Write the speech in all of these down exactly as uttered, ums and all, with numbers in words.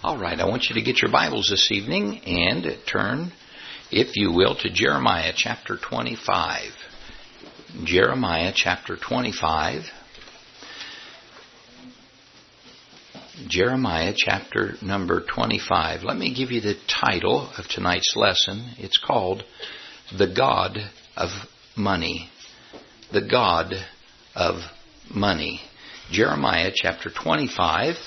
All right, I want you to get your Bibles this evening and turn, if you will, to Jeremiah chapter twenty-five. Jeremiah chapter twenty-five. Jeremiah chapter number twenty-five. Let me give you the title of tonight's lesson. It's called The God of Money. The God of Money. Jeremiah chapter twenty-five.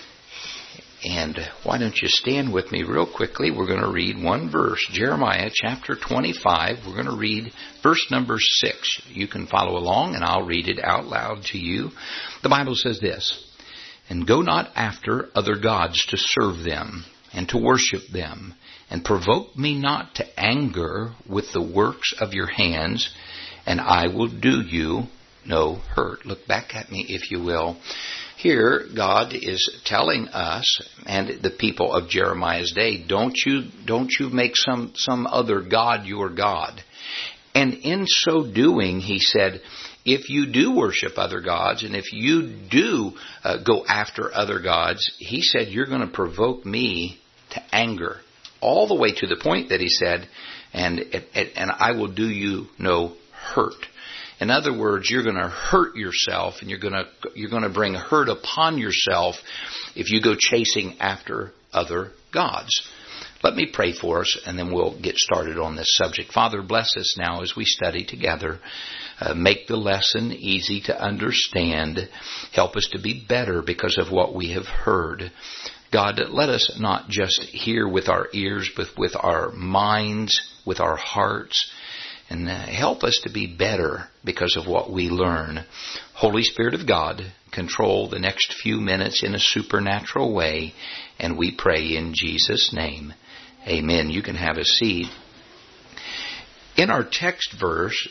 And why don't you stand with me real quickly? We're going to read one verse. Jeremiah chapter twenty-five. We're going to read verse number six. You can follow along and I'll read it out loud to you. The Bible says this: "And go not after other gods to serve them and to worship them, and provoke me not to anger with the works of your hands, and I will do you no hurt." Look back at me, if you will. Here, God is telling us and the people of Jeremiah's day, don't you, don't you make some, some other God your God. And in so doing, he said, if you do worship other gods, and if you do uh, go after other gods, he said, you're going to provoke me to anger. All the way to the point that he said, and, and I will do you no hurt. In other words, you're going to hurt yourself, and you're going to you're going to bring hurt upon yourself if you go chasing after other gods. Let me pray for us, and then we'll get started on this subject. Father, bless us now as we study together. Uh, make the lesson easy to understand. Help us to be better because of what we have heard. God, let us not just hear with our ears, but with our minds, with our hearts. And help us to be better because of what we learn. Holy Spirit of God, control the next few minutes in a supernatural way. And we pray in Jesus' name. Amen. You can have a seat. In our text verse,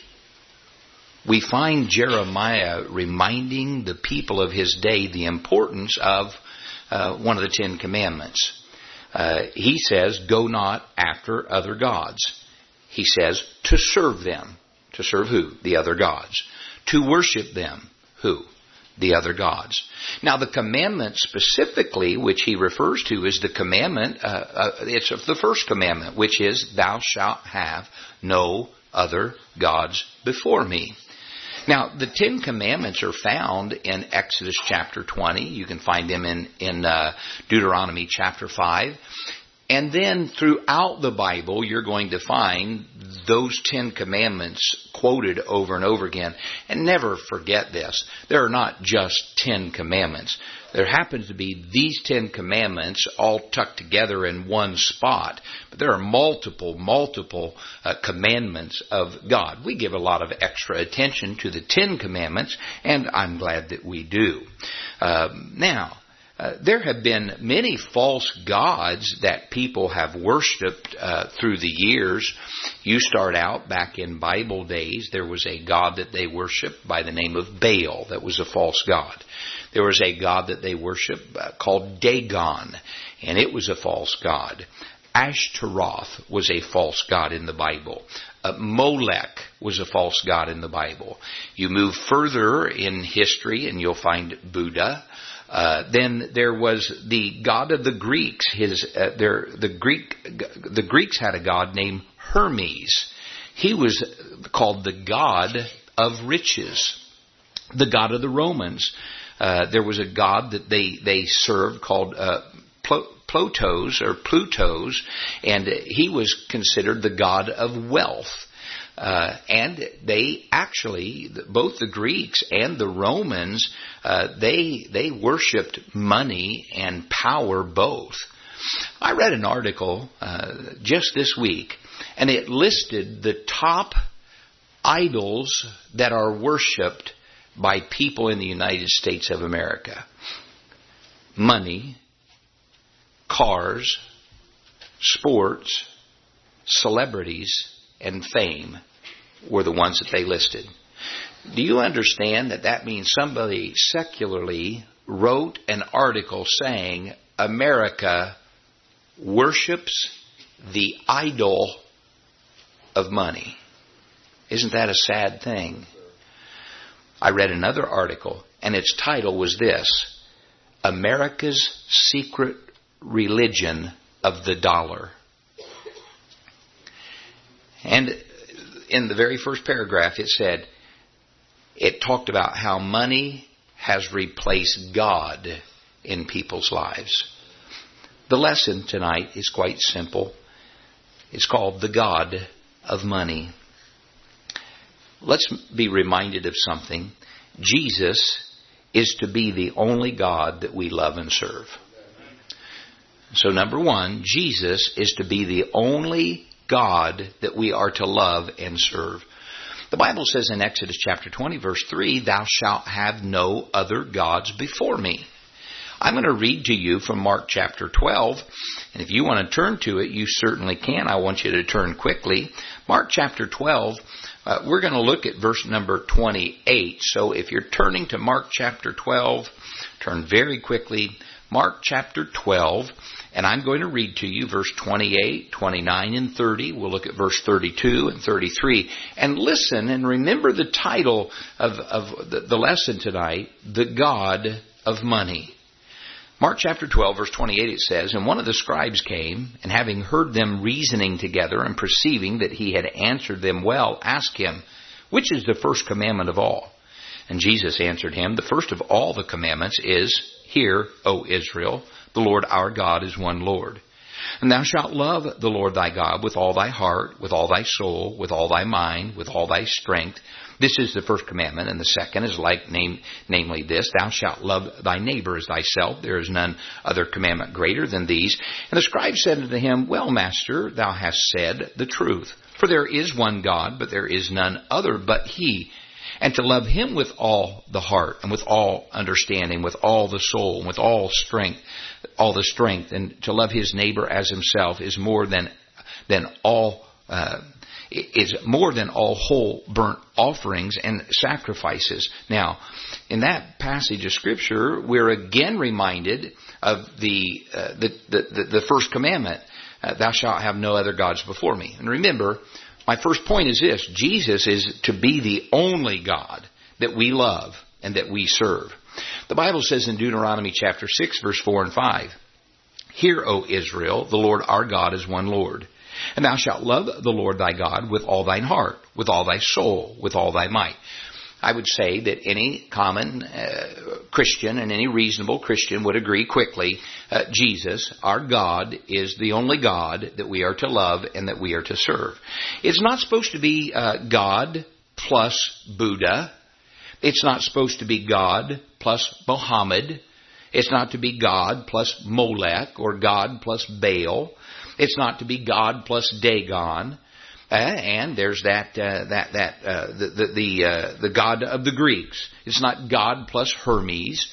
we find Jeremiah reminding the people of his day the importance of uh, one of the Ten Commandments. Uh, he says, go not after other gods. He says, to serve them. To serve who? The other gods. To worship them. Who? The other gods. Now, the commandment specifically, which he refers to, is the commandment, uh, uh, it's the first commandment, which is, thou shalt have no other gods before me. Now, the Ten Commandments are found in Exodus chapter twenty. You can find them in, in uh, Deuteronomy chapter five. And then throughout the Bible, you're going to find those Ten Commandments quoted over and over again. And never forget this. There are not just Ten Commandments. There happens to be these Ten Commandments all tucked together in one spot. But there are multiple, multiple uh, commandments of God. We give a lot of extra attention to the Ten Commandments, and I'm glad that we do. Uh, now... Uh, there have been many false gods that people have worshipped uh, through the years. You start out back in Bible days, there was a god that they worshipped by the name of Baal. That was a false god. There was a god that they worshipped uh, called Dagon, and it was a false god. Ashtaroth was a false god in the Bible. Uh, Molech was a false god in the Bible. You move further in history and you'll find Buddha. Uh, then there was the god of the Greeks. His, uh, their, the Greek, the Greeks had a god named Hermes. He was called the god of riches. The god of the Romans. Uh, there was a god that they, they served called, uh, Plotos or Plutos, and he was considered the god of wealth. Uh, and they actually, both the Greeks and the Romans, uh, they they worshipped money and power both. I read an article uh, just this week, and it listed the top idols that are worshipped by people in the United States of America. Money, cars, sports, celebrities, and fame were the ones that they listed. Do you understand that that means somebody secularly wrote an article saying America worships the idol of money? Isn't that a sad thing? I read another article, and its title was this: America's Secret religion of the dollar. And in the very first paragraph it said, it talked about how money has replaced God in people's lives. The lesson tonight is quite simple. It's called the God of money. Let's be reminded of something. Jesus is to be the only God that we love and serve. So number one, Jesus is to be the only God that we are to love and serve. The Bible says in Exodus chapter twenty, verse three, "Thou shalt have no other gods before me." I'm going to read to you from Mark chapter twelve, and if you want to turn to it, you certainly can. I want you to turn quickly. Mark chapter twelve, uh, we're going to look at verse number twenty-eight. So if you're turning to Mark chapter twelve, turn very quickly. Mark chapter twelve, and I'm going to read to you verse twenty-eight, twenty-nine, and thirty. We'll look at verse thirty-two and thirty-three. And listen and remember the title of, of the, the lesson tonight, The God of Money. Mark chapter twelve, verse twenty-eight, it says, "And one of the scribes came, and having heard them reasoning together, and perceiving that he had answered them well, asked him, Which is the first commandment of all? And Jesus answered him, The first of all the commandments is, Hear, O Israel, the Lord our God is one Lord. And thou shalt love the Lord thy God with all thy heart, with all thy soul, with all thy mind, with all thy strength. This is the first commandment, and the second is like, name, namely this, Thou shalt love thy neighbor as thyself. There is none other commandment greater than these. And the scribe said unto him, Well, master, thou hast said the truth. For there is one God, but there is none other but he. And to love him with all the heart, and with all understanding, with all the soul, and with all strength, all the strength, and to love his neighbor as himself is more than than all uh, is more than all whole burnt offerings and sacrifices. Now, in that passage of Scripture, we're again reminded of the uh, the, the the first commandment: uh, "Thou shalt have no other gods before me." And remember, my first point is this: Jesus is to be the only God that we love and that we serve. The Bible says in Deuteronomy chapter six, verse four and five, "Hear, O Israel, the Lord our God is one Lord. And thou shalt love the Lord thy God with all thine heart, with all thy soul, with all thy might." I would say that any common uh, Christian and any reasonable Christian would agree quickly, uh, Jesus, our God, is the only God that we are to love and that we are to serve. It's not supposed to be uh, God plus Buddha. It's not supposed to be God plus Muhammad. It's not to be God plus Molech or God plus Baal. It's not to be God plus Dagon. Uh, and there's that uh, that that uh, the the the, uh, the god of the Greeks. It's not God plus Hermes.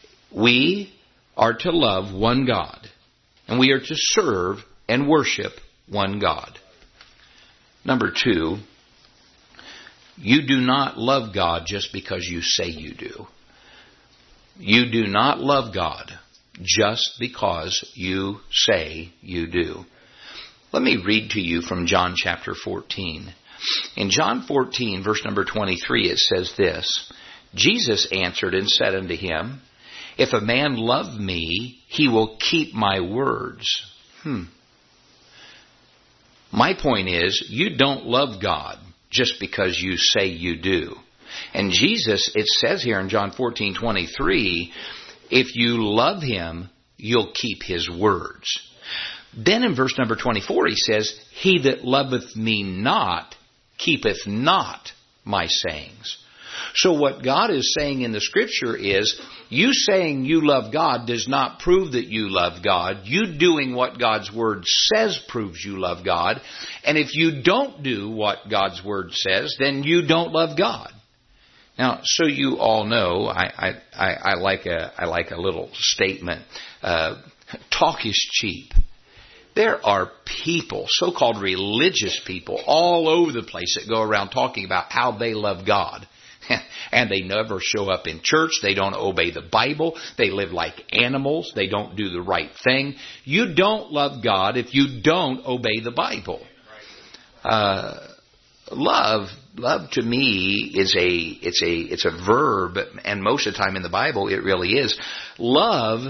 We are to love one God, and we are to serve and worship one God. Number two, you do not love God just because you say you do. You do not love God just because you say you do. Let me read to you from John chapter fourteen. In John fourteen, verse number twenty-three, it says this, "Jesus answered and said unto him, If a man love me, he will keep my words." Hmm. My point is, you don't love God just because you say you do. And Jesus, it says here in John fourteen twenty-three, if you love him, you'll keep his words. Then in verse number twenty-four, he says, "He that loveth me not, keepeth not my sayings." So what God is saying in the Scripture is, you saying you love God does not prove that you love God. You doing what God's Word says proves you love God. And if you don't do what God's Word says, then you don't love God. Now, so you all know, I, I, I, I like a I like a little statement. Uh, talk is cheap. There are people, so-called religious people, all over the place that go around talking about how they love God. And they never show up in church. They don't obey the Bible. They live like animals. They don't do the right thing. You don't love God if you don't obey the Bible. Uh, love, love to me is a, it's a, it's a verb, and most of the time in the Bible it really is. Love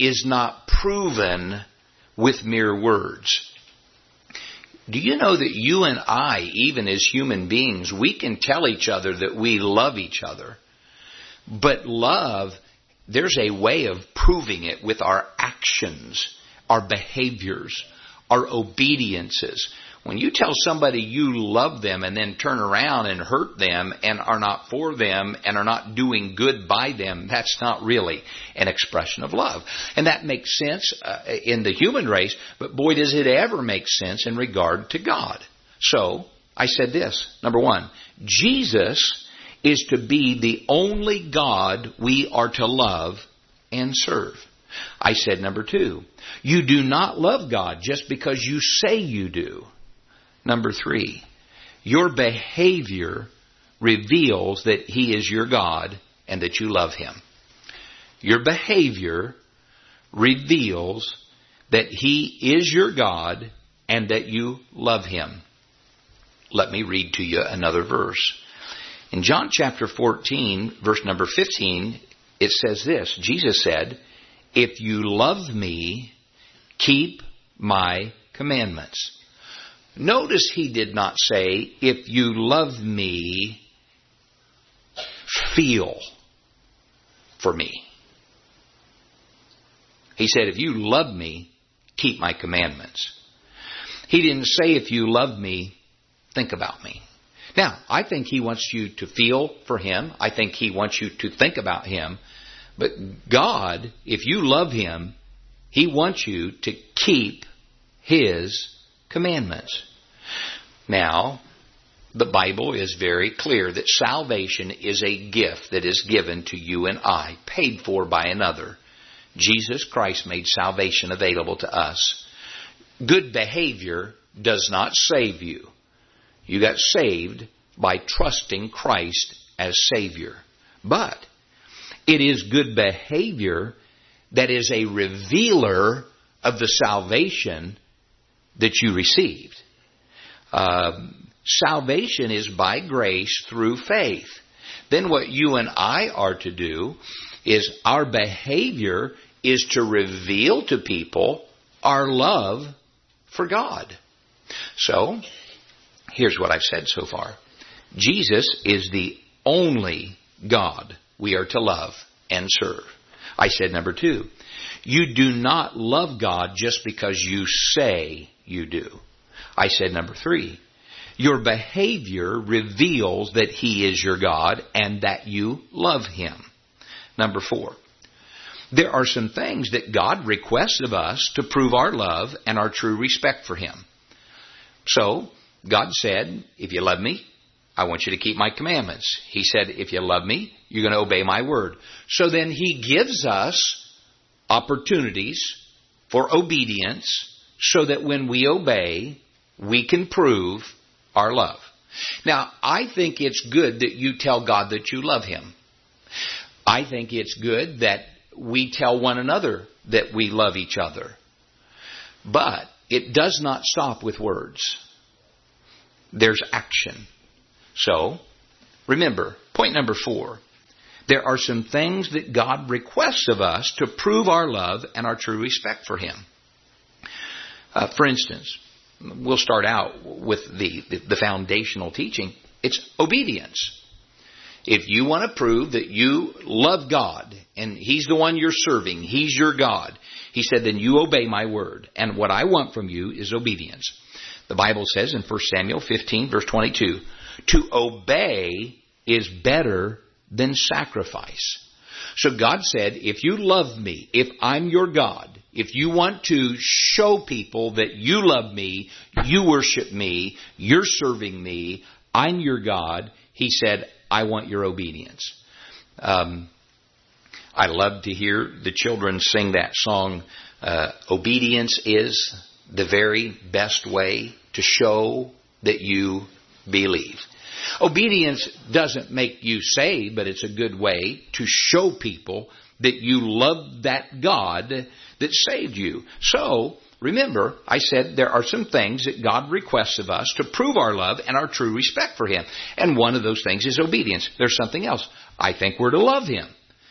is not proven with mere words. Do you know that you and I, even as human beings, we can tell each other that we love each other. But love, there's a way of proving it with our actions, our behaviors, our obediences. When you tell somebody you love them and then turn around and hurt them and are not for them and are not doing good by them, that's not really an expression of love. And that makes sense uh, in the human race, but boy, does it ever make sense in regard to God. So, I said this. Number one, Jesus is to be the only God we are to love and serve. I said number two, you do not love God just because you say you do. Number three, your behavior reveals that He is your God and that you love Him. Your behavior reveals that He is your God and that you love Him. Let me read to you another verse. In John chapter fourteen, verse number fifteen, it says this. Jesus said, if you love me, keep my commandments. Notice He did not say, if you love me, feel for me. He said, if you love me, keep my commandments. He didn't say, if you love me, think about me. Now, I think He wants you to feel for Him. I think He wants you to think about Him. But God, if you love Him, He wants you to keep His commandments. Now, the Bible is very clear that salvation is a gift that is given to you and I, paid for by another. Jesus Christ made salvation available to us. Good behavior does not save you. You got saved by trusting Christ as Savior. But it is good behavior that is a revealer of the salvation that you received. Uh, salvation is by grace through faith. Then what you and I are to do is our behavior is to reveal to people our love for God. So, here's what I've said so far. Jesus is the only God we are to love and serve. I said number two, you do not love God just because you say you do. I said number three, your behavior reveals that He is your God and that you love Him. Number four, there are some things that God requests of us to prove our love and our true respect for Him. So, God said, if you love me, I want you to keep my commandments. He said, if you love me, you're going to obey my word. So then He gives us opportunities for obedience so that when we obey, we can prove our love. Now, I think it's good that you tell God that you love Him. I think it's good that we tell one another that we love each other. But it does not stop with words. There's action. So, remember, point number four. There are some things that God requests of us to prove our love and our true respect for Him. Uh, for instance, we'll start out with the, the, the foundational teaching. It's obedience. If you want to prove that you love God and He's the one you're serving, He's your God, He said, then you obey my word. And what I want from you is obedience. The Bible says in First Samuel fifteen, verse twenty-two, to obey is better than sacrifice. So God said, if you love me, if I'm your God, if you want to show people that you love me, you worship me, you're serving me, I'm your God, He said, I want your obedience. Um, I love to hear the children sing that song, uh, obedience is the very best way to show that you believe. Obedience doesn't make you saved, but it's a good way to show people that you love that God that saved you. So, remember, I said there are some things that God requests of us to prove our love and our true respect for Him. And one of those things is obedience. There's something else. I think we're to love Him.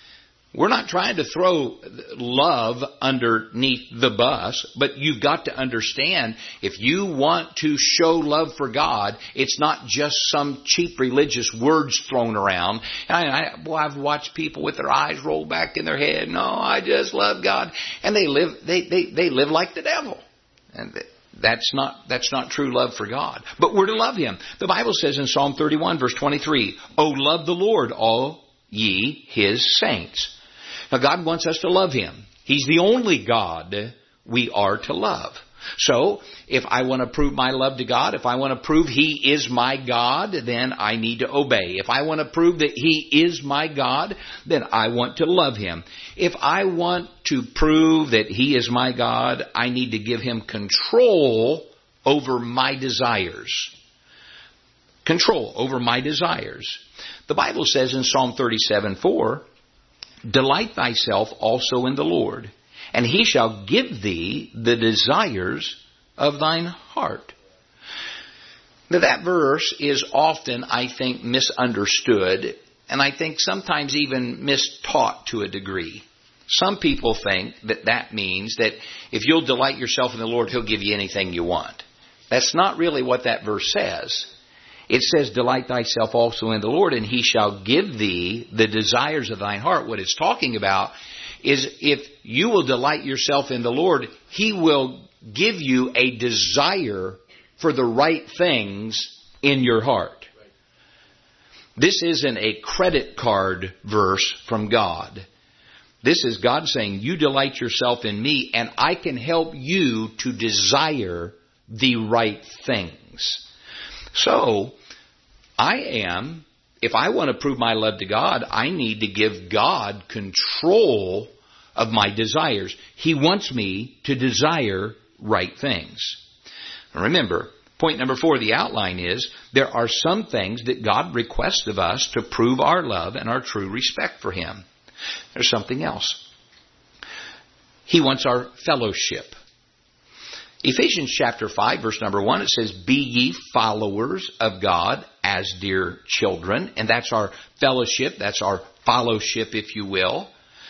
We're not trying to throw love underneath the bus, but you've got to understand, if you want to show love for God, it's not just some cheap religious words thrown around. And I, I, boy, I've watched people with their eyes rolled back in their head. No, I just love God. And they live, they, they, they live like the devil. And that's not, that's not true love for God. But we're to love Him. The Bible says in Psalm thirty-one, verse twenty-three, "Oh, love the Lord, all ye His saints." Now, God wants us to love Him. He's the only God we are to love. So, if I want to prove my love to God, if I want to prove He is my God, then I need to obey. If I want to prove that He is my God, then I want to love Him. If I want to prove that He is my God, I need to give Him control over my desires. Control over my desires. The Bible says in Psalm thirty-seven four, "Delight thyself also in the Lord, and He shall give thee the desires of thine heart." Now, that verse is often, I think, misunderstood, and I think sometimes even mistaught to a degree. Some people think that that means that if you'll delight yourself in the Lord, He'll give you anything you want. That's not really what that verse says. It says, "Delight thyself also in the Lord, and He shall give thee the desires of thine heart." What it's talking about is, if you will delight yourself in the Lord, He will give you a desire for the right things in your heart. This isn't a credit card verse from God. This is God saying, you delight yourself in me, and I can help you to desire the right things. So, I am, if I want to prove my love to God, I need to give God control of my desires. He wants me to desire right things. Remember, point number four, the outline is, there are some things that God requests of us to prove our love and our true respect for Him. There's something else. He wants our fellowship. Ephesians chapter five, verse number one, it says, "Be ye followers of God as dear children." And that's our fellowship. That's our fellowship, if you will.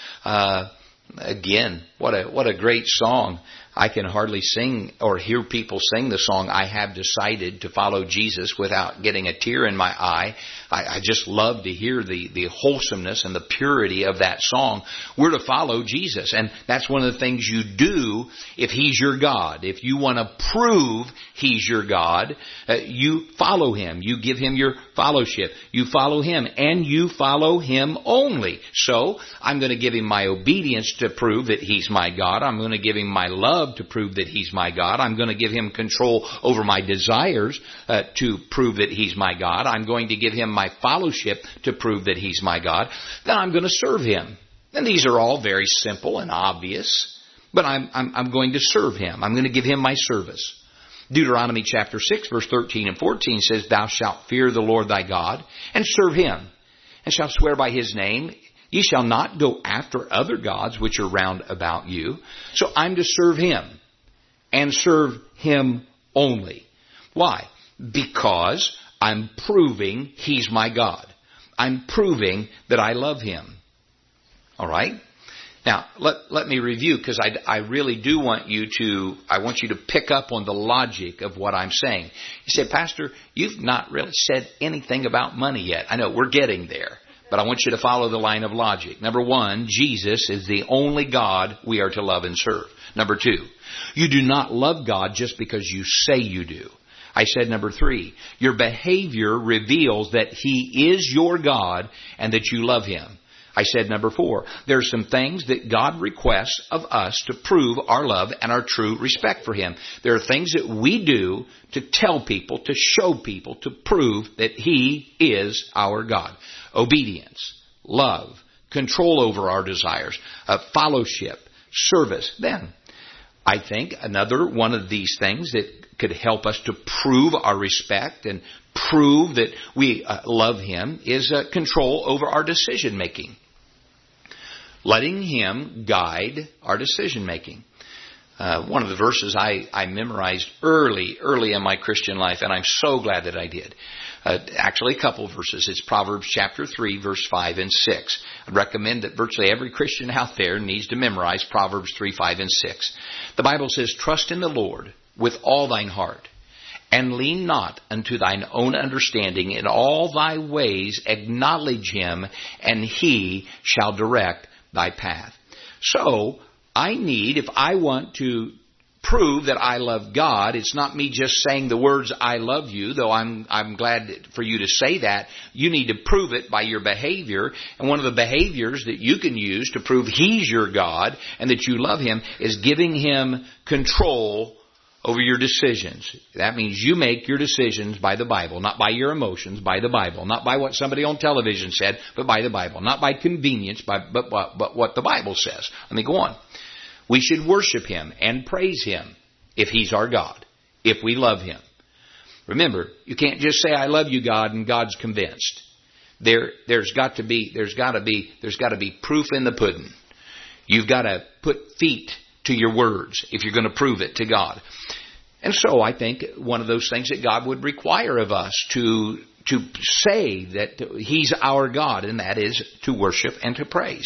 Uh, again, what a what a great song. I can hardly sing or hear people sing the song, "I have decided to follow Jesus," without getting a tear in my eye. I, I just love to hear the, the wholesomeness and the purity of that song. We're to follow Jesus. And that's one of the things you do if He's your God. If you want to prove He's your God, uh, you follow Him. You give Him your fellowship. You follow Him, and you follow Him only. So, I'm going to give Him my obedience to prove that He's my God. I'm going to give Him my love to prove that He's my God. I'm going to give Him control over my desires uh, to prove that He's my God. I'm going to give Him my fellowship to prove that He's my God. Then I'm going to serve Him. And these are all very simple and obvious, but I'm, I'm, I'm going to serve Him. I'm going to give Him my service. Deuteronomy chapter six, verse thirteen and fourteen says, "Thou shalt fear the Lord thy God, and serve Him, and shalt swear by His name. Ye shall not go after other gods which are round about you." So I'm to serve Him, and serve Him only. Why? Because I'm proving He's my God. I'm proving that I love Him. All right? Now, let, let me review, because I, I really do want you to, I want you to pick up on the logic of what I'm saying. You say, "Pastor, you've not really said anything about money yet." I know, we're getting there. But I want you to follow the line of logic. Number one, Jesus is the only God we are to love and serve. Number two, you do not love God just because you say you do. I said number three, your behavior reveals that He is your God and that you love Him. I said number four, there are some things that God requests of us to prove our love and our true respect for Him. There are things that we do to tell people, to show people, to prove that He is our God. Obedience, love, control over our desires, uh, fellowship, service. Then, I think another one of these things that could help us to prove our respect and prove that we uh, love Him is uh, control over our decision making. Letting Him guide our decision making. Uh, one of the verses I, I memorized early, early in my Christian life, and I'm so glad that I did. Uh, actually, a couple of verses. It's Proverbs chapter three, verse five and six. I recommend that virtually every Christian out there needs to memorize Proverbs three, five, and six. The Bible says, "Trust in the Lord with all thine heart, and lean not unto thine own understanding. In all thy ways acknowledge him, and he shall direct thy path." So, I need, if I want to prove that I love God, it's not me just saying the words, "I love you," though I'm I'm glad for you to say that. You need to prove it by your behavior. And one of the behaviors that you can use to prove He's your God and that you love Him is giving Him control over your decisions. That means you make your decisions by the Bible, not by your emotions, by the Bible, not by what somebody on television said, but by the Bible, not by convenience, by, but, but, but what the Bible says. Let me go on. We should worship Him and praise Him if He's our God, if we love Him. Remember, you can't just say, "I love you, God," and God's convinced. There, there's got to be, there's got to be, there's got to be proof in the pudding. You've got to put feet to your words if you're going to prove it to God. And so I think one of those things that God would require of us to to say that He's our God, and that is to worship and to praise.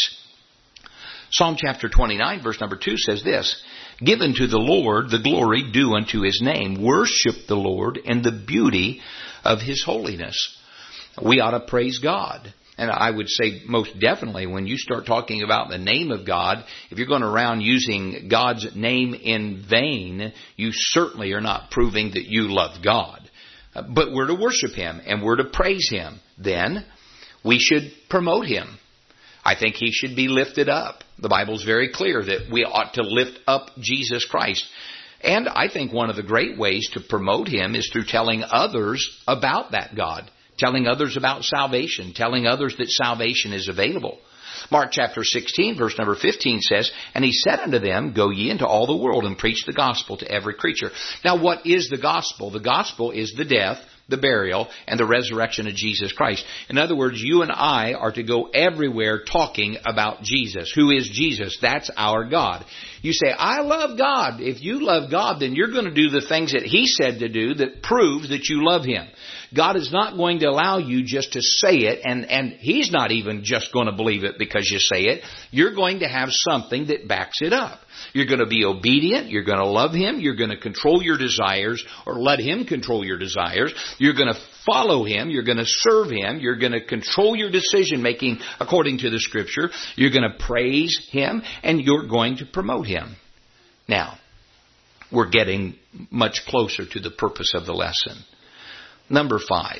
Psalm chapter twenty-nine, verse number two says this, "Give unto the Lord the glory due unto His name. Worship the Lord in the beauty of His holiness." We ought to praise God. And I would say most definitely when you start talking about the name of God, if you're going around using God's name in vain, you certainly are not proving that you love God. But we're to worship Him and we're to praise Him. Then we should promote Him. I think He should be lifted up. The Bible's very clear that we ought to lift up Jesus Christ. And I think one of the great ways to promote Him is through telling others about that God. Telling others about salvation. Telling others that salvation is available. Mark chapter sixteen, verse number fifteen says, "And He said unto them, Go ye into all the world and preach the gospel to every creature." Now what is the gospel? The gospel is the death, the burial, and the resurrection of Jesus Christ. In other words, you and I are to go everywhere talking about Jesus. Who is Jesus? That's our God. You say, "I love God." If you love God, then you're going to do the things that He said to do that proves that you love Him. God is not going to allow you just to say it, and, and He's not even just going to believe it because you say it. You're going to have something that backs it up. You're going to be obedient. You're going to love Him. You're going to control your desires or let Him control your desires. You're going to follow Him. You're going to serve Him. You're going to control your decision making according to the Scripture. You're going to praise Him, and you're going to promote Him. Now, we're getting much closer to the purpose of the lesson. Number five,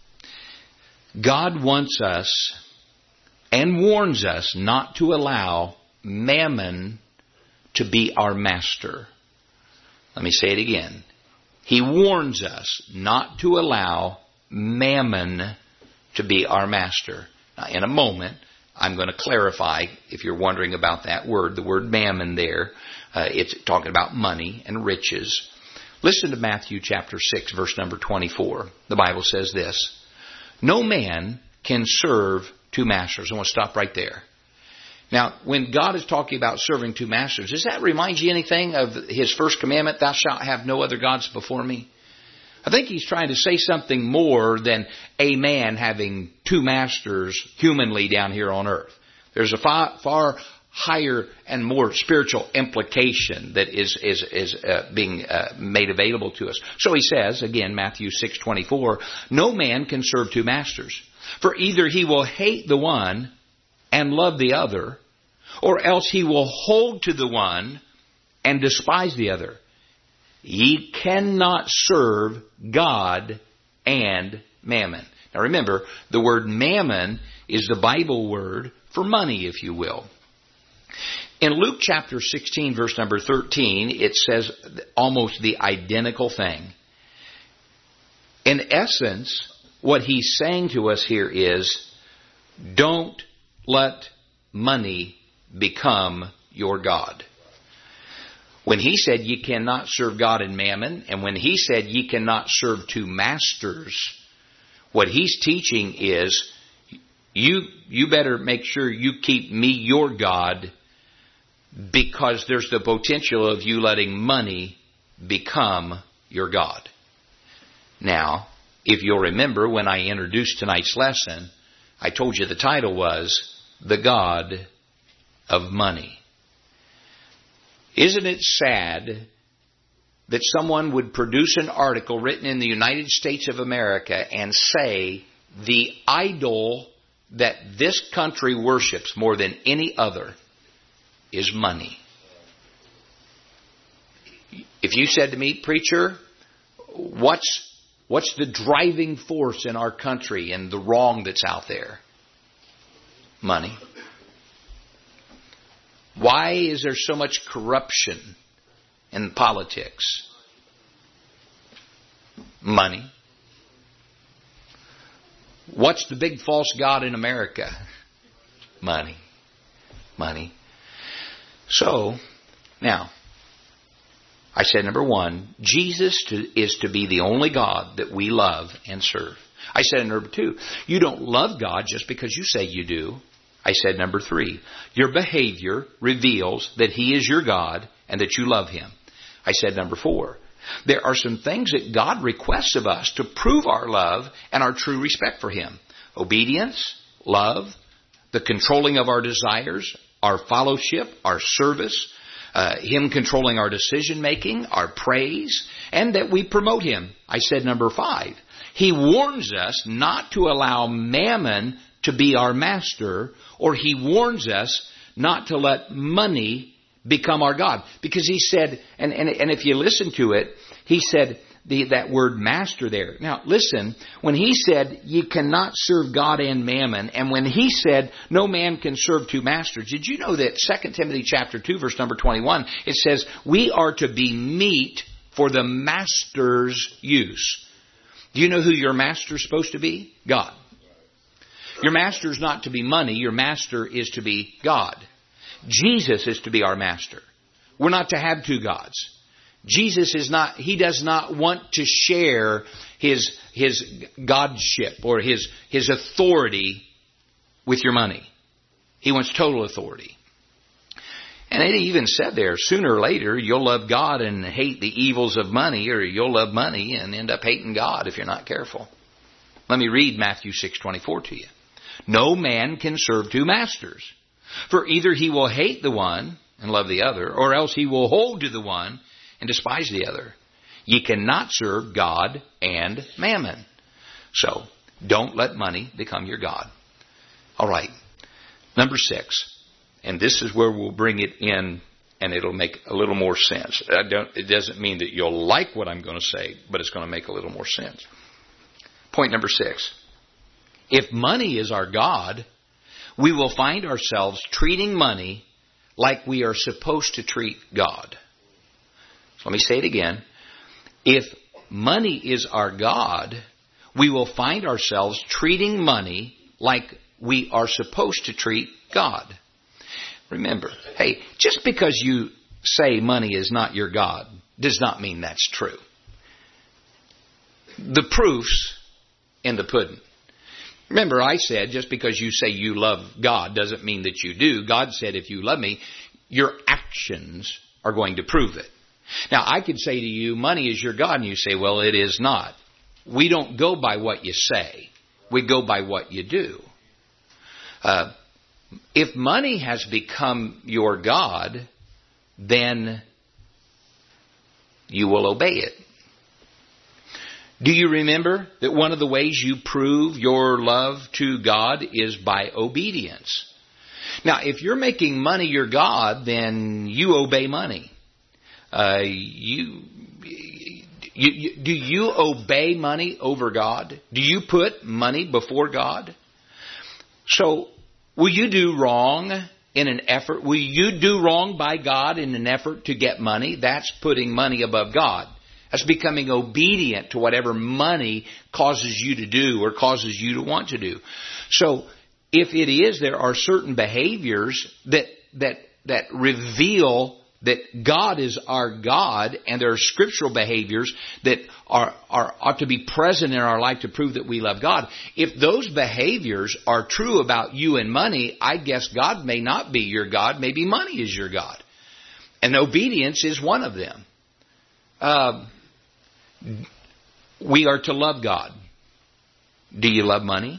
God wants us and warns us not to allow mammon to be our master. Let me say it again. He warns us not to allow mammon to be our master. Now, in a moment, I'm going to clarify, if you're wondering about that word, the word mammon there. Uh, it's talking about money and riches. Listen to Matthew chapter six, verse number twenty-four. The Bible says this, "No man can serve two masters." I want to stop right there. Now, when God is talking about serving two masters, does that remind you anything of His first commandment, "Thou shalt have no other gods before me"? I think He's trying to say something more than a man having two masters humanly down here on earth. There's a far, far higher and more spiritual implication that is is is uh, being uh, made available to us. So He says, again, Matthew six twenty-four, "No man can serve two masters, for either he will hate the one and love the other, or else he will hold to the one and despise the other. Ye cannot serve God and mammon." Now remember, the word mammon is the Bible word for money, if you will. In Luke chapter sixteen, verse number thirteen, it says almost the identical thing. In essence, what He's saying to us here is, don't let money become your God. When He said ye cannot serve God and mammon, and when He said ye cannot serve two masters, what He's teaching is, you, you better make sure you keep me your God because there's the potential of you letting money become your God. Now, if you'll remember when I introduced tonight's lesson, I told you the title was The God of Money. Isn't it sad that someone would produce an article written in the United States of America and say the idol that this country worships more than any other is money? If you said to me, preacher, what's what's the driving force in our country and the wrong that's out there? Money. Why is there so much corruption in politics? Money. What's the big false god in America? Money. Money. So, now, I said number one, Jesus to, is to be the only God that we love and serve. I said number two, you don't love God just because you say you do. I said number three, your behavior reveals that He is your God and that you love Him. I said number four, there are some things that God requests of us to prove our love and our true respect for Him. Obedience, love, the controlling of our desires, our fellowship, our service, uh, Him controlling our decision making, our praise, and that we promote Him. I said number five, He warns us not to allow mammon to be our master, or He warns us not to let money become our God. Because He said, and, and, and if you listen to it, He said the, that word master there. Now listen, when He said you cannot serve God and mammon, and when He said no man can serve two masters, did you know that Second Timothy chapter two verse number twenty-one, it says we are to be meat for the master's use. Do you know who your master's supposed to be? God. Your master is not to be money. Your master is to be God. Jesus is to be our master. We're not to have two gods. Jesus is not, He does not want to share His, His godship or His, His authority with your money. He wants total authority. And it even said there, sooner or later, you'll love God and hate the evils of money, or you'll love money and end up hating God if you're not careful. Let me read Matthew six twenty-four to you. No man can serve two masters, for either he will hate the one and love the other, or else he will hold to the one and despise the other. Ye cannot serve God and mammon. So, don't let money become your God. All right. Number six. And this is where we'll bring it in, and it'll make a little more sense. I don't, it doesn't mean that you'll like what I'm going to say, but it's going to make a little more sense. Point number six. If money is our God, we will find ourselves treating money like we are supposed to treat God. So let me say it again. If money is our God, we will find ourselves treating money like we are supposed to treat God. Remember, hey, just because you say money is not your God does not mean that's true. The proof's in the pudding. Remember, I said just because you say you love God doesn't mean that you do. God said if you love me, your actions are going to prove it. Now, I could say to you, money is your God, and you say, well, it is not. We don't go by what you say. We go by what you do. Uh, if money has become your God, then you will obey it. Do you remember that one of the ways you prove your love to God is by obedience? Now, if you're making money your God, then you obey money. Uh, you, you, you, do you obey money over God? Do you put money before God? So, will you do wrong in an effort? Will you do wrong by God in an effort to get money? That's putting money above God. That's becoming obedient to whatever money causes you to do or causes you to want to do. So, if it is, there are certain behaviors that that that reveal that God is our God, and there are scriptural behaviors that are, are ought to be present in our life to prove that we love God. If those behaviors are true about you and money, I guess God may not be your God. Maybe money is your God. And obedience is one of them. Uh, we are to love God. Do you love money?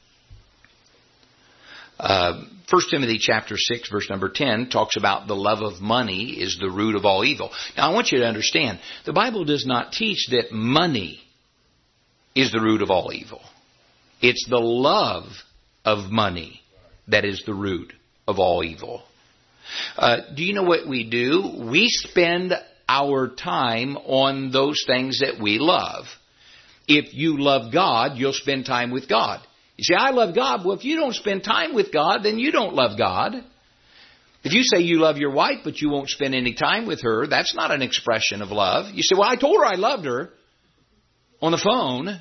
Uh, First Timothy chapter six, verse number ten talks about the love of money is the root of all evil. Now I want you to understand, the Bible does not teach that money is the root of all evil. It's the love of money that is the root of all evil. Uh, do you know what we do? We spend our time on those things that we love. If you love God, you'll spend time with God. You say, I love God. Well, if you don't spend time with God, then you don't love God. If you say you love your wife, but you won't spend any time with her, that's not an expression of love. You say, well, I told her I loved her on the phone.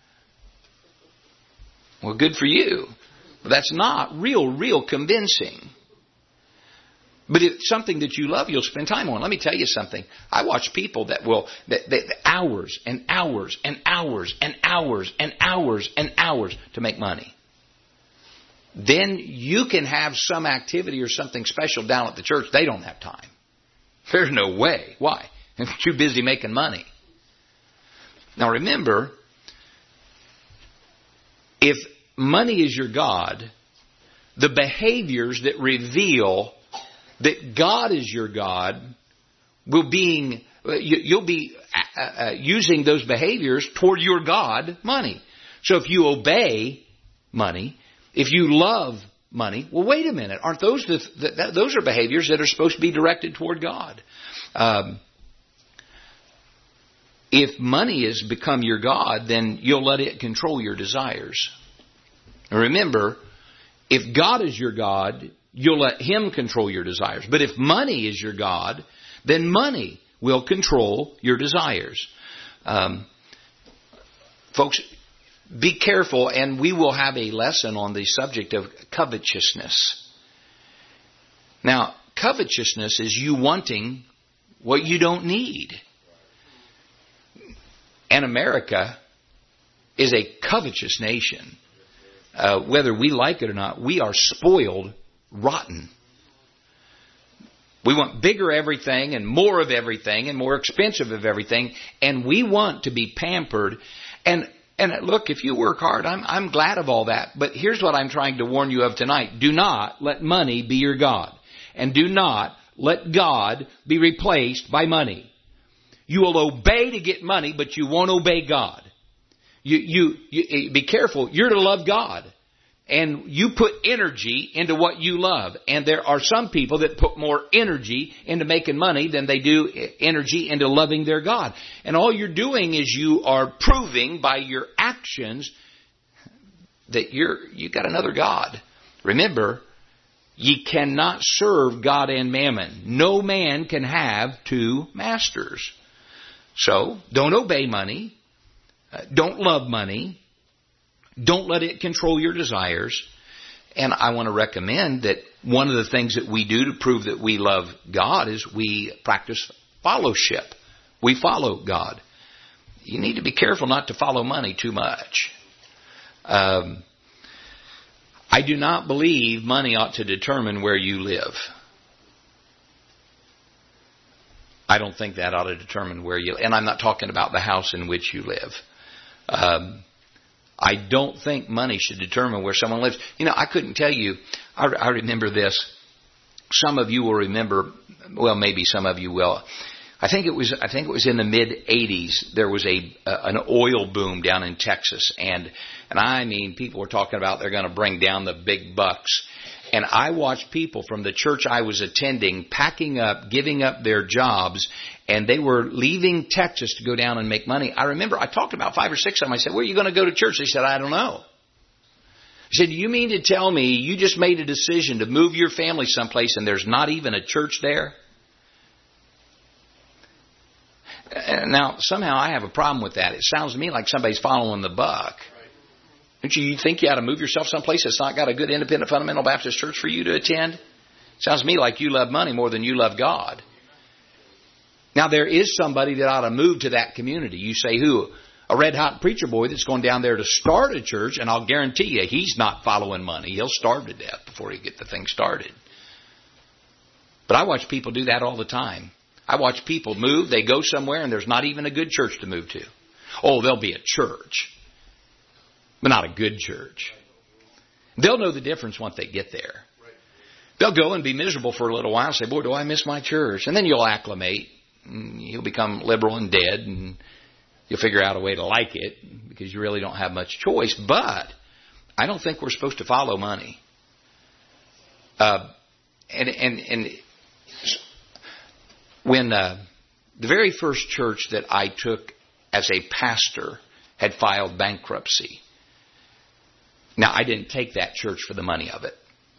Well, good for you. But that's not real, real convincing. But if it's something that you love, you'll spend time on. Let me tell you something. I watch people that will, that, that hours and hours and hours and hours and hours and hours to make money. Then you can have some activity or something special down at the church. They don't have time. There's no way. Why? They're too busy making money. Now remember, if money is your God, the behaviors that reveal that God is your God will being you'll be uh, using those behaviors toward your God, money. So if you obey money, if you love money, well, wait a minute, aren't those the, the, those are behaviors that are supposed to be directed toward God? Um, if money has become your God, then you'll let it control your desires. And remember, if God is your God, you'll let Him control your desires. But if money is your God, then money will control your desires. Um, folks, be careful, and we will have a lesson on the subject of covetousness. Now, covetousness is you wanting what you don't need. And America is a covetous nation. Uh, whether we like it or not, we are spoiled rotten. We want bigger everything and more of everything and more expensive of everything, and we want to be pampered. And and look, if you work hard, I'm I'm glad of all that. But here's what I'm trying to warn you of tonight: do not let money be your God, and do not let God be replaced by money. You will obey to get money, but you won't obey God. You you, you be careful. You're to love God. And you put energy into what you love. And there are some people that put more energy into making money than they do energy into loving their God. And all you're doing is you are proving by your actions that you're you got another God. Remember, ye cannot serve God and mammon. No man can have two masters. So, don't obey money. Don't love money. Don't let it control your desires. And I want to recommend that one of the things that we do to prove that we love God is we practice fellowship. We follow God. You need to be careful not to follow money too much. Um, I do not believe money ought to determine where you live. I don't think that ought to determine where you live. And I'm not talking about the house in which you live. Um, I don't think money should determine where someone lives. You know, I couldn't tell you. I, I remember this. Some of you will remember. Well, maybe some of you will. I think it was. I think it was in the mid eighties. There was a uh, an oil boom down in Texas, and and I mean, people were talking about they're going to bring down the big bucks. And I watched people from the church I was attending packing up, giving up their jobs, and they were leaving Texas to go down and make money. I remember I talked about five or six of them. I said, where are you going to go to church? They said, I don't know. I said, do you mean to tell me you just made a decision to move your family someplace and there's not even a church there? Now, somehow I have a problem with that. It sounds to me like somebody's following the buck. Don't you think you ought to move yourself someplace that's not got a good independent fundamental Baptist church for you to attend? Sounds to me like you love money more than you love God. Now, there is somebody that ought to move to that community. You say who? A red-hot preacher boy that's going down there to start a church, and I'll guarantee you he's not following money. He'll starve to death before he get the thing started. But I watch people do that all the time. I watch people move, they go somewhere, and there's not even a good church to move to. Oh, there'll be a church, but not a good church. They'll know the difference once they get there. They'll go and be miserable for a little while and say, boy, do I miss my church. And then you'll acclimate. And you'll become liberal and dead, and you'll figure out a way to like it because you really don't have much choice. But I don't think we're supposed to follow money. Uh, and and and when uh, the very first church that I took as a pastor had filed bankruptcy. Now, I didn't take that church for the money of it.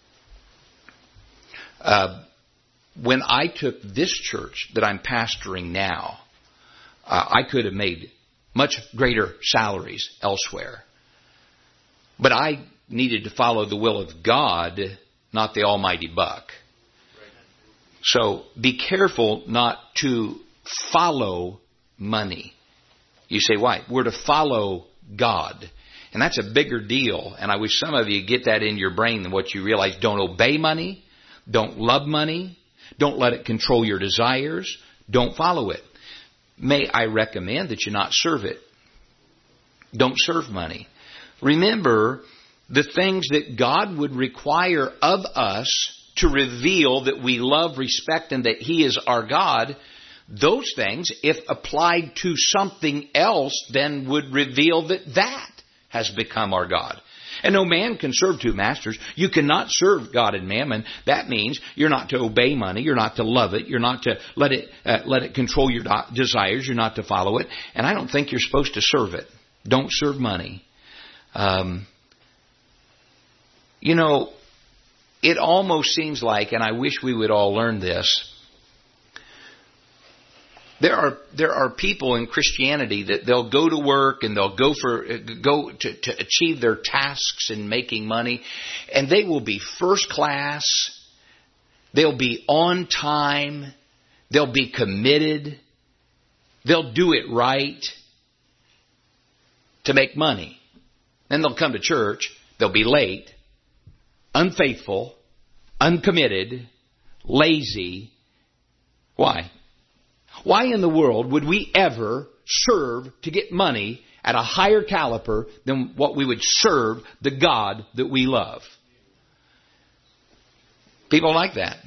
Uh, when I took this church that I'm pastoring now, uh, I could have made much greater salaries elsewhere. But I needed to follow the will of God, not the almighty buck. So be careful not to follow money. You say, why? We're to follow God. And that's a bigger deal. And I wish some of you get that in your brain than what you realize. Don't obey money. Don't love money. Don't let it control your desires. Don't follow it. May I recommend that you not serve it. Don't serve money. Remember, the things that God would require of us to reveal that we love, respect, and that He is our God, those things, if applied to something else, then would reveal that that has become our God. And no man can serve two masters. You cannot serve God and mammon. That means you're not to obey money. You're not to love it. You're not to let it uh, let it control your desires. You're not to follow it. And I don't think you're supposed to serve it. Don't serve money. Um, you know, it almost seems like, and I wish we would all learn this, There are there are people in Christianity that they'll go to work and they'll go for go to, to achieve their tasks in making money, and they will be first class. They'll be on time. They'll be committed. They'll do it right to make money. Then they'll come to church. They'll be late, unfaithful, uncommitted, lazy. Why? Why in the world would we ever serve to get money at a higher caliber than what we would serve the God that we love? People like that.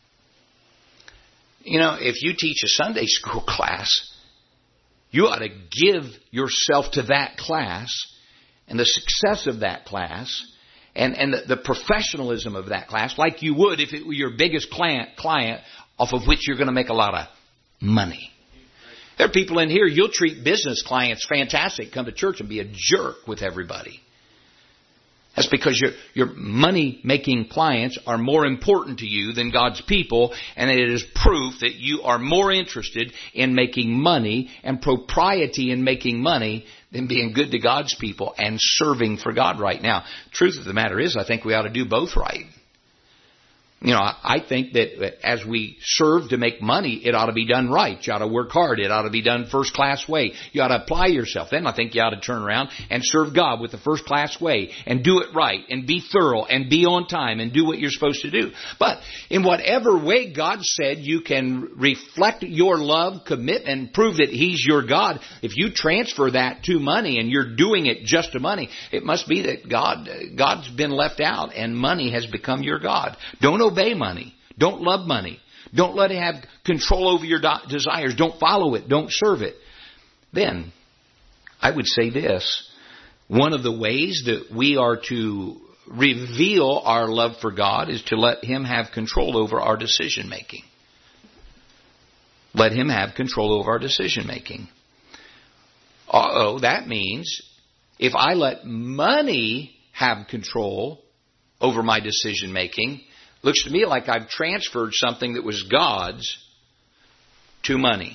You know, if you teach a Sunday school class, you ought to give yourself to that class and the success of that class and, and the, the professionalism of that class like you would if it were your biggest client, client off of which you're going to make a lot of money. There are people in here, you'll treat business clients fantastic, come to church and be a jerk with everybody. That's because your your money-making clients are more important to you than God's people, and it is proof that you are more interested in making money and propriety in making money than being good to God's people and serving for God right now. Truth of the matter is, I think we ought to do both right. You know, I think that as we serve to make money, it ought to be done right. You ought to work hard. It ought to be done first class way. You ought to apply yourself. Then I think you ought to turn around and serve God with the first class way and do it right and be thorough and be on time and do what you're supposed to do. But in whatever way God said you can reflect your love, commit, and prove that He's your God, if you transfer that to money and you're doing it just to money, it must be that God, God's been left out and money has become your God. Don't obey money. Don't love money. Don't let it have control over your desires. Don't follow it. Don't serve it. Then, I would say this. One of the ways that we are to reveal our love for God is to let Him have control over our decision making. Let Him have control over our decision making. Uh-oh, that means if I let money have control over my decision making, looks to me like I've transferred something that was God's to money.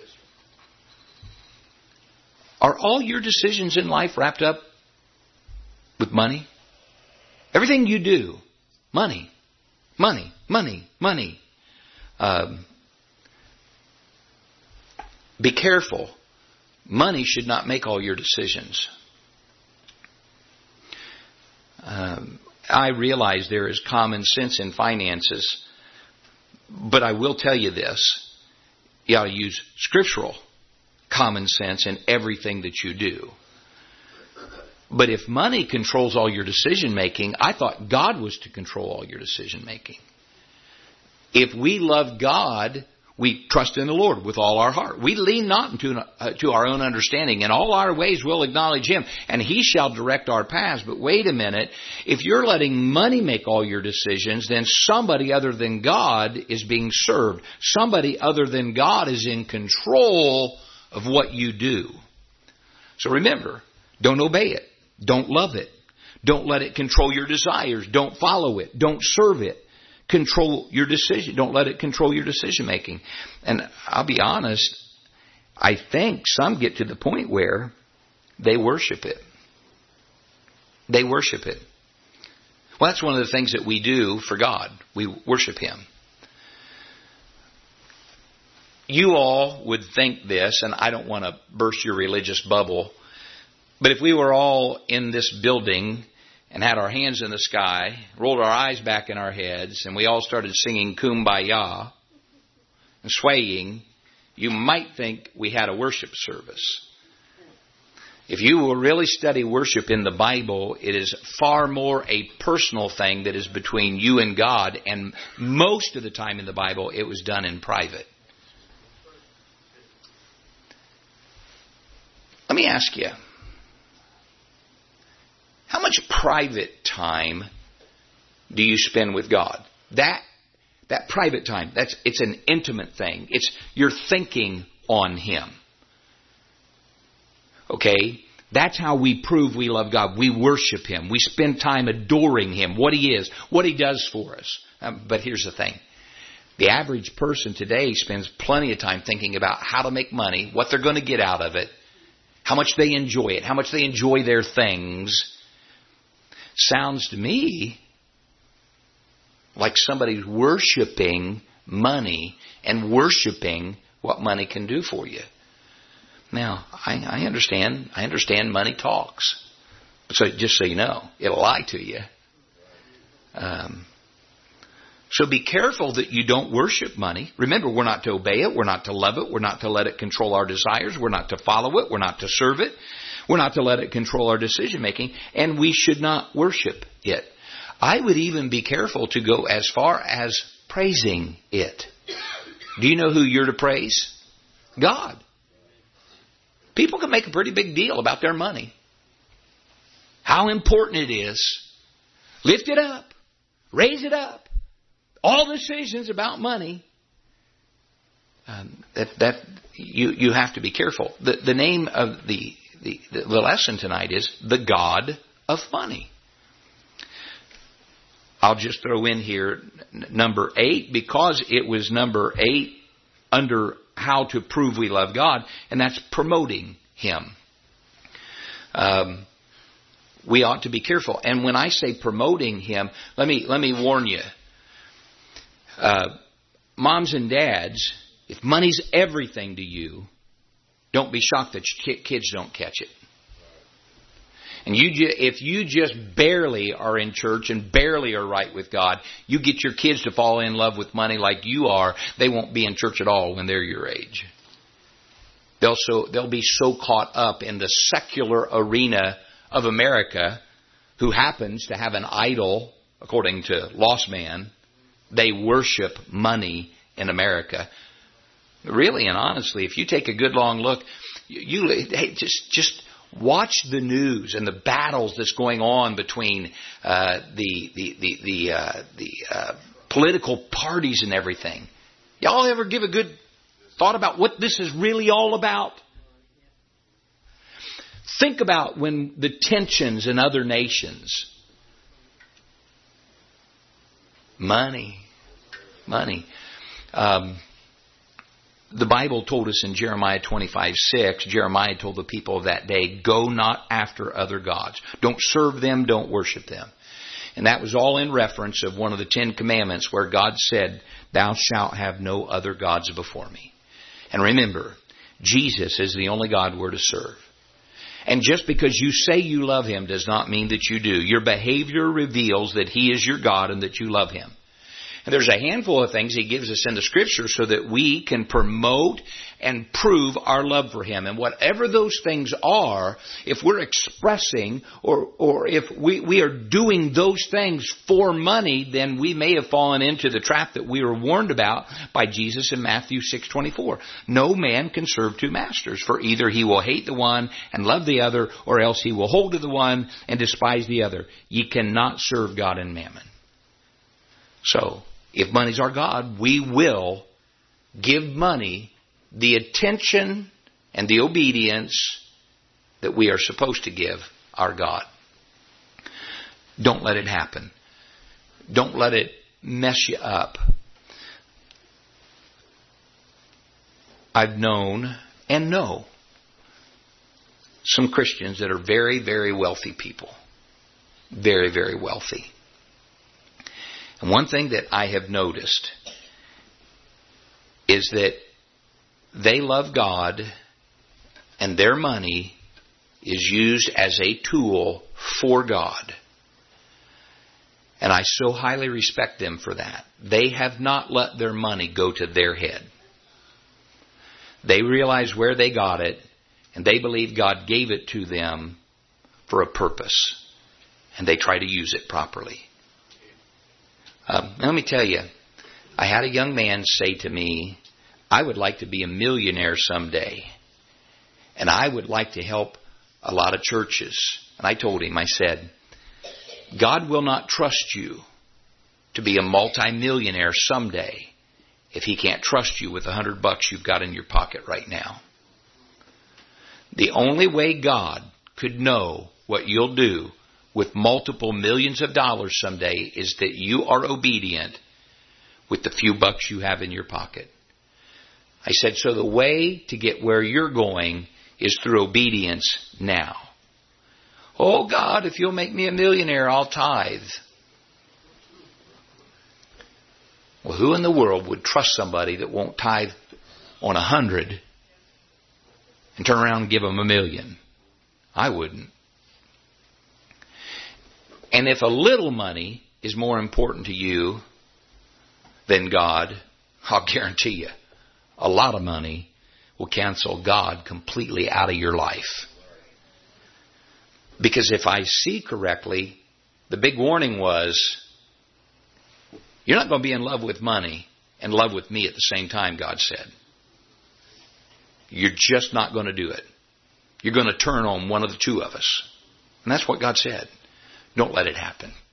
Are all your decisions in life wrapped up with money? Everything you do, money, money, money, money. Um, be careful. Money should not make all your decisions. Um, I realize there is common sense in finances, But I will tell you this. You ought to use scriptural common sense in everything that you do. But if money controls all your decision making, I thought God was to control all your decision making. If we love God, we trust in the Lord with all our heart. We lean not into uh, to our own understanding. In all our ways we'll acknowledge Him, and He shall direct our paths. But wait a minute. If you're letting money make all your decisions, then somebody other than God is being served. Somebody other than God is in control of what you do. So remember, don't obey it. Don't love it. Don't let it control your desires. Don't follow it. Don't serve it. Control your decision. Don't let it control your decision making. And I'll be honest, I think some get to the point where they worship it. They worship it. Well, that's one of the things that we do for God. We worship Him. You all would think this, and I don't want to burst your religious bubble, but if we were all in this building and had our hands in the sky, rolled our eyes back in our heads, and we all started singing Kumbaya and swaying, you might think we had a worship service. If you will really study worship in the Bible, it is far more a personal thing that is between you and God, and most of the time in the Bible, it was done in private. Let me ask you, how much private time do you spend with God? That that private time, that's it's an intimate thing. It's you're thinking on Him. Okay? That's how we prove we love God. We worship Him. We spend time adoring Him, what He is, what He does for us. Um, but here's the thing. The average person today spends plenty of time thinking about how to make money, what they're going to get out of it, how much they enjoy it, how much they enjoy their things. Sounds to me like somebody's worshiping money and worshiping what money can do for you. Now, I, I understand. I understand money talks. So just so you know, it'll lie to you. Um, so be careful that you don't worship money. Remember, we're not to obey it. We're not to love it. We're not to let it control our desires. We're not to follow it. We're not to serve it. We're not to let it control our decision making. And we should not worship it. I would even be careful to go as far as praising it. Do you know who you're to praise? God. People can make a pretty big deal about their money. How important it is. Lift it up. Raise it up. All decisions about money. Um, that that you you have to be careful. The the name of the, the the lesson tonight is the God of money. I'll just throw in here number eight, because it was number eight under how to prove we love God, and that's promoting Him. Um, we ought to be careful. And when I say promoting Him, let me let me warn you. Uh, moms and dads, if money's everything to you, don't be shocked that your kids don't catch it. And you, ju- if you just barely are in church and barely are right with God, you get your kids to fall in love with money like you are, they won't be in church at all when they're your age. They'll so they'll be so caught up in the secular arena of America, who happens to have an idol, according to Lost Man. They worship money in America. Really and honestly, if you take a good long look, you, you hey, just just watch the news and the battles that's going on between uh, the the the the, uh, the uh, political parties and everything. Y'all ever give a good thought about what this is really all about? Think about when the tensions in other nations. Money. Money. Um, the Bible told us in Jeremiah twenty-five six, Jeremiah told the people of that day, go not after other gods. Don't serve them, don't worship them. And that was all in reference of one of the Ten Commandments where God said, thou shalt have no other gods before me. And remember, Jesus is the only God we're to serve. And just because you say you love Him does not mean that you do. Your behavior reveals that He is your God and that you love Him. And there's a handful of things He gives us in the Scripture so that we can promote and prove our love for Him. And whatever those things are, if we're expressing or or if we, we are doing those things for money, then we may have fallen into the trap that we were warned about by Jesus in Matthew six twenty-four. No man can serve two masters, for either he will hate the one and love the other, or else he will hold to the one and despise the other. Ye cannot serve God and mammon. So, if money's our God, we will give money the attention and the obedience that we are supposed to give our God. Don't let it happen. Don't let it mess you up. I've known and know some Christians that are very, very wealthy people. Very, very wealthy. And one thing that I have noticed is that they love God and their money is used as a tool for God. And I so highly respect them for that. They have not let their money go to their head. They realize where they got it, and they believe God gave it to them for a purpose. And they try to use it properly. Um, let me tell you, I had a young man say to me, I would like to be a millionaire someday. And I would like to help a lot of churches. And I told him, I said, God will not trust you to be a multimillionaire someday if He can't trust you with a hundred bucks you've got in your pocket right now. The only way God could know what you'll do with multiple millions of dollars someday is that you are obedient with the few bucks you have in your pocket. I said, so the way to get where you're going is through obedience now. Oh God, if you'll make me a millionaire, I'll tithe. Well, who in the world would trust somebody that won't tithe on a hundred and turn around and give them a million? I wouldn't. And if a little money is more important to you than God, I'll guarantee you, a lot of money will cancel God completely out of your life. Because if I see correctly, the big warning was, you're not going to be in love with money and love with me at the same time, God said. You're just not going to do it. You're going to turn on one of the two of us. And that's what God said. Don't let it happen.